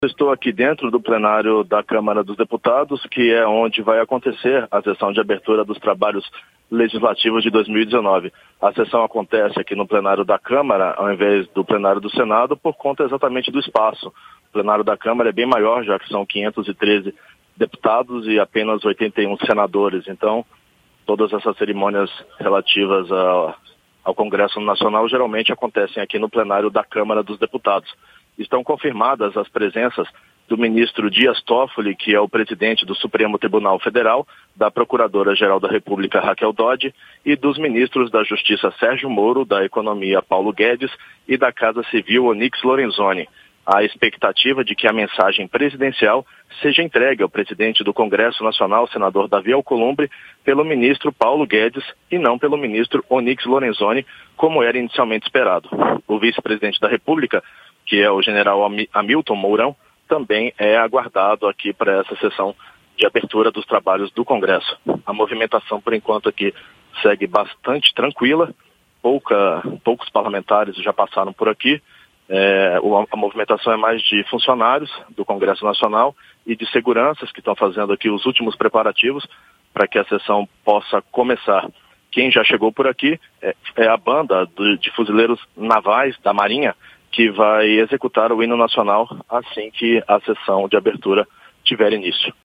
Estou aqui dentro do plenário da Câmara dos Deputados, que é onde vai acontecer a sessão de abertura dos trabalhos legislativos de 2019. A sessão acontece aqui no plenário da Câmara, ao invés do plenário do Senado, por conta exatamente do espaço. O plenário da Câmara é bem maior, já que são 513 deputados e apenas 81 senadores. Então, todas essas cerimônias relativas ao Congresso Nacional geralmente acontecem aqui no plenário da Câmara dos Deputados. Estão confirmadas as presenças do ministro Dias Toffoli, que é o presidente do Supremo Tribunal Federal, da Procuradora-Geral da República Raquel Dodge e dos ministros da Justiça Sérgio Moro, da Economia Paulo Guedes e da Casa Civil Onyx Lorenzoni. A expectativa de que a mensagem presidencial seja entregue ao presidente do Congresso Nacional, senador Davi Alcolumbre, pelo ministro Paulo Guedes e não pelo ministro Onyx Lorenzoni, como era inicialmente esperado. O vice-presidente da República, que é o general Hamilton Mourão, também é aguardado aqui para essa sessão de abertura dos trabalhos do Congresso. A movimentação, por enquanto, aqui segue bastante tranquila. Poucos parlamentares já passaram por aqui. A movimentação é mais de funcionários do Congresso Nacional e de seguranças que estão fazendo aqui os últimos preparativos para que a sessão possa começar. Quem já chegou por aqui é a banda de fuzileiros navais da Marinha, que vai executar o hino nacional assim que a sessão de abertura tiver início.